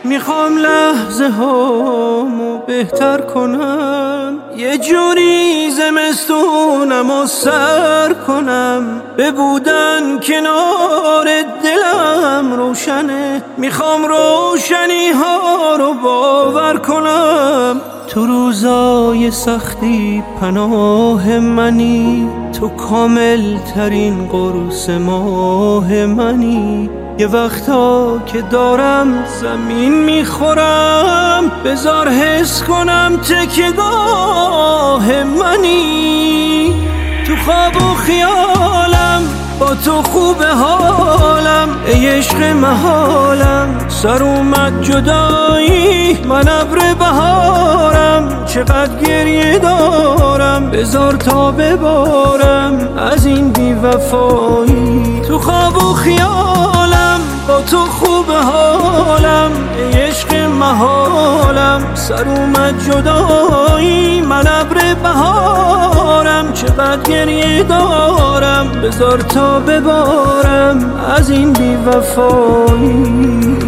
میخوام لحظه هامو بهتر کنم، یه جوری زمستونم و سر کنم، به بودن کنار دلم روشنه، میخوام روشنی ها رو باور کنم. تو روزای سختی پناه منی، تو کامل ترین قرص ماه منی. یه وقتا که دارم زمین میخورم، بذار حس کنم تکیه‌گاه منی. تو خواب و خیالم با تو خوب حالم، ای عشق محالم. سر اومد جدایی من ابر بهارم، چقدر گریه دارم بذار تا ببارم از این بی‌وفایی. تو خواب و خیالم با تو خوب حالم، ای عشق محالم. سر اومد جدایی من ابر بهارم، چقدر گریه دارم بذار تا ببارم از این بی‌وفایی.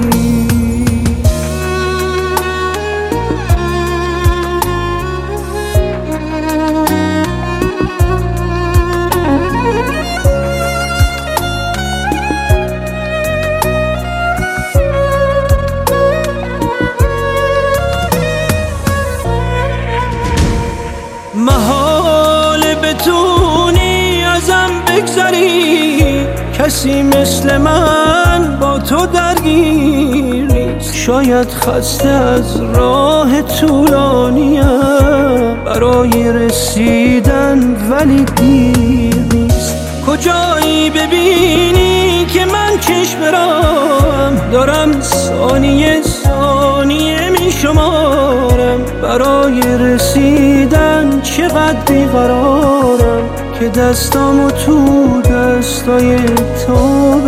محال بتونی ازم بگذری، کسی مثل من با تو درگیر نیست. شاید خسته از راه طولانیم برای رسیدن، ولی دیر نیست. کجایی ببینی که من چشم برم، دارم ثانیه ثانیه می شمارم. برای رسیدن چقدر بیقرارم که دستامو تو دستای تو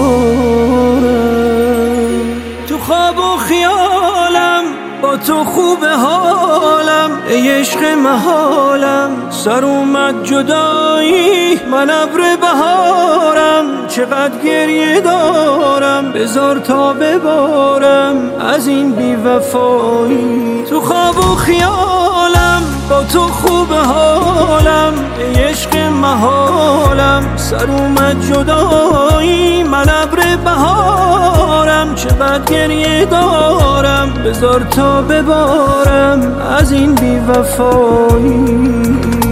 بذارم. تو خواب و خیالم با تو خوب حالم، ای عشق محالم. سر اومد جدایی من ابر بهارم، چقدر گریه دارم بذار تا ببارم از این بی‌وفایی. تو خواب و خیالم با تو خوب حالم، ای عشق محالم. سر اومد جدایی من ابر بهارم، چقدر گریه دارم بذار تا ببارم از این بی‌وفایی.